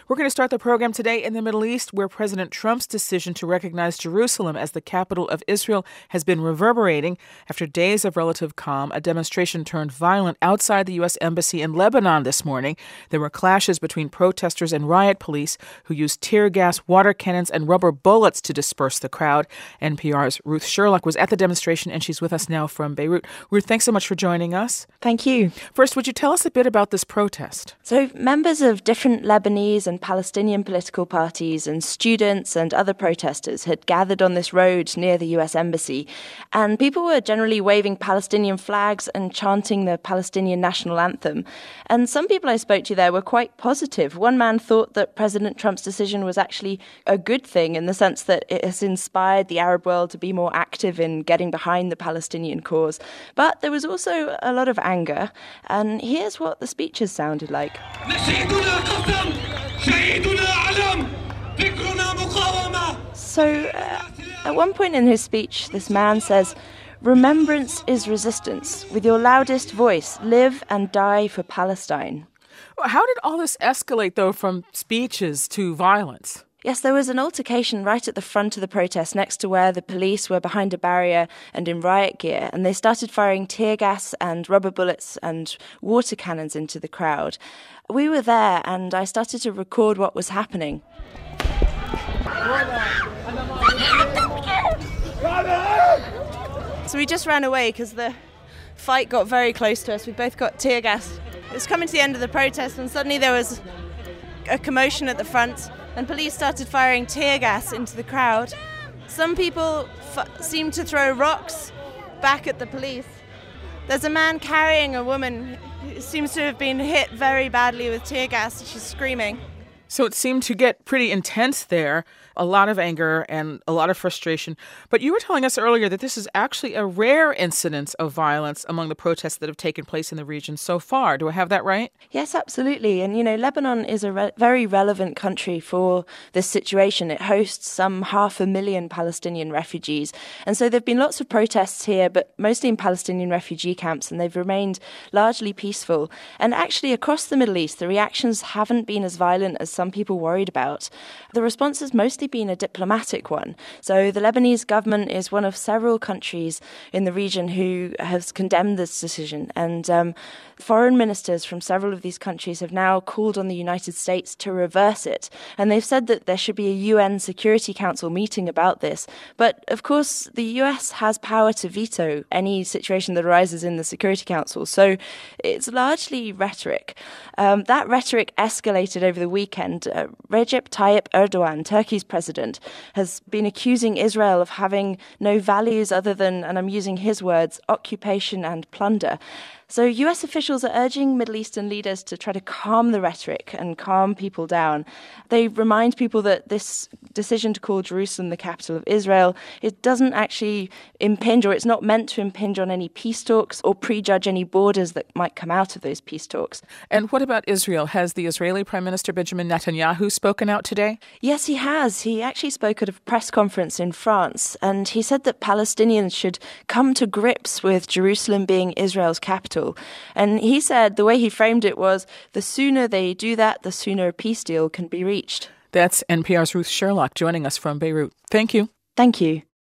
We're going to start the program today in the Middle East, where President Trump's decision to recognize Jerusalem as the capital of Israel has been reverberating. After days of relative calm, a demonstration turned violent outside the U.S. Embassy in Lebanon this morning. There were clashes between protesters and riot police who used tear gas, water cannons, and rubber bullets to disperse the crowd. NPR's Ruth Sherlock was at the demonstration, and she's with us now from Beirut. Ruth, thanks so much for joining us. Thank you. First, would you tell us a bit about this protest? So members of different Lebanese and Palestinian political parties and students and other protesters had gathered on this road near the US Embassy, and people were generally waving Palestinian flags and chanting the Palestinian national anthem. And some people I spoke to there were quite positive. One man thought that President Trump's decision was actually a good thing in the sense that it has inspired the Arab world to be more active in getting behind the Palestinian cause. But there was also a lot of anger, and here's what the speeches sounded like. So, at one point in his speech, this man says, "Remembrance is resistance. With your loudest voice, live and die for Palestine." How did all this escalate, though, from speeches to violence? Yes, there was an altercation right at the front of the protest next to where the police were behind a barrier and in riot gear, and they started firing tear gas and rubber bullets and water cannons into the crowd. We were there, and I started to record what was happening. So we just ran away because the fight got very close to us. We both got tear gas. It was coming to the end of the protest, and suddenly there was a commotion at the front, and police started firing tear gas into the crowd. Some people seemed to throw rocks back at the police. There's a man carrying a woman who seems to have been hit very badly with tear gas. She's screaming. So it seemed to get pretty intense there, a lot of anger and a lot of frustration. But you were telling us earlier that this is actually a rare incidence of violence among the protests that have taken place in the region so far. Do I have that right? Yes, absolutely. And, Lebanon is a very relevant country for this situation. It hosts some 500,000 Palestinian refugees. And so there have been lots of protests here, but mostly in Palestinian refugee camps, and they've remained largely peaceful. And actually, across the Middle East, the reactions haven't been as violent as some people worried about. The response has mostly been a diplomatic one. So the Lebanese government is one of several countries in the region who has condemned this decision. And foreign ministers from several of these countries have now called on the United States to reverse it. And they've said that there should be a UN Security Council meeting about this. But of course, the US has power to veto any situation that arises in the Security Council. So it's largely rhetoric. That rhetoric escalated over the weekend. Recep Tayyip Erdogan, Turkey's president, has been accusing Israel of having no values other than, and I'm using his words, occupation and plunder. So US officials are urging Middle Eastern leaders to try to calm the rhetoric and calm people down. They remind people that this decision to call Jerusalem the capital of Israel, it doesn't actually impinge, or it's not meant to impinge on any peace talks or prejudge any borders that might come out of those peace talks. And what about Israel? Has the Israeli Prime Minister Benjamin Netanyahu spoken out today? Yes, he has. He actually spoke at a press conference in France, and he said that Palestinians should come to grips with Jerusalem being Israel's capital. And he said the way he framed it was, the sooner they do that, the sooner a peace deal can be reached. That's NPR's Ruth Sherlock joining us from Beirut. Thank you. Thank you.